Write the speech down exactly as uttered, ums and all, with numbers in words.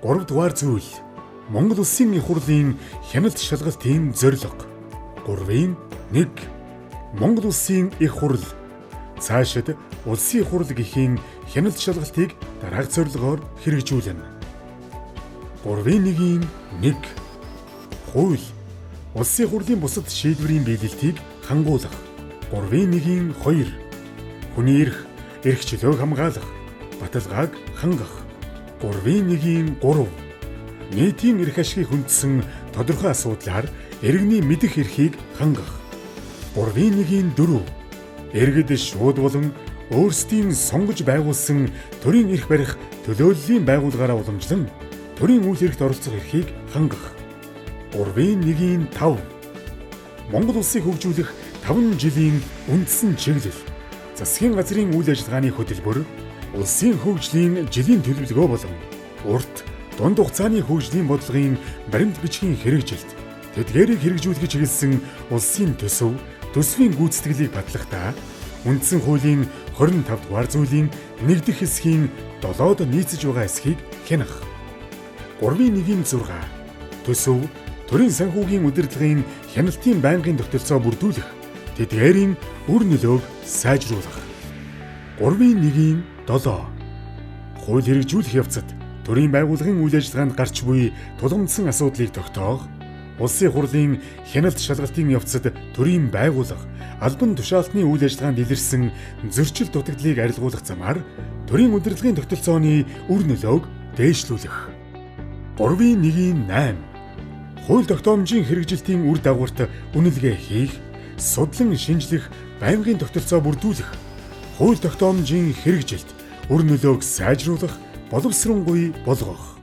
гуравдугаар зүйл Монгол Улсын их хурлын хяналт шалгалтын зорилго. гурвын нэг Монгол Улсын их хурл цаашид улсын их хурл гэхийн хяналт шалгалтыг дараах зорилгоор хэрэгжүүлнэ. гурвын нэгийн нэг хууль улсын хурлын бусад шийдвэрийн биелэлтийг хангуулах. гурвын нэгийн хоёр хүний эрх, эрх чөлөөг хамгаалах, баталгааг хангах. гурвын нэгийн гурав нийтийн эрх ашигыг хүндсэн тодорхой асуудлаар иргэний мэдэх эрхийг хангах. гурвын нэгийн дөрөв иргэд шууд болон өөрсдийн сонгож байгуулсан төрийн эрх барих төлөөллийн байгууллагаараа уламжлан төрийн үйл хэрэгт оролцох эрхийг хангах. гурвын нэгийн тав Монгол улсыг хөгжүүлэх таван жилийн үндсэн чиглэл. Засгийн газрын үйл ажиллагааны хөтөлбөр, улсын хөгжлийн жилийн төлөвлөгөө болон урт дунд хугацааны хөгжлийн бодлогын баримт бичгийн хэрэгжилт, тэдгээрийг хэрэгжүүлэх чиглэсэн улсын төсөв, төсвийн гүйцэтгэлийг батлахдаа үндсэн хуулийн хорин тав дугаар зүйлийн нэг дэх хэсгийн долоод нийцэж байгаа хэсгийг хянах. гурвын нэгийн зурга төсөв, төрийн санхүүгийн удирдлагын хяналтын байнгын тогтолцоо бүрдүүлэх, тэдгээрийн үр нөлөөг сайжруулах. гурвын нэгийн долоо хууль хэрэгжүүлэх явцад төрийн байгууллагын үйл ажиллагаанд гарч буй тулгамдсан асуудлыг тогтоох, улсын хурлын хяналт шалгалтын явцад төрийн байгууллага албан тушаалтны үйл ажиллагаанд илэрсэн зөрчил дутагдлыг арилгуулах замаар төрийн удирдлагын тогтолцооны үр нөлөөг дээшлүүлэх. гурвын нэгийн найман хууль тогтоомжийн хэрэгжилтийн үр дагаварт үнэлгээ хийх, судлан шинжлэх, байнгын тогтолцоо бүрдүүлэх, хууль тогтоомжийн хэрэгжилт үр нөлөөг сайжруулах, боловсронгуй болгох.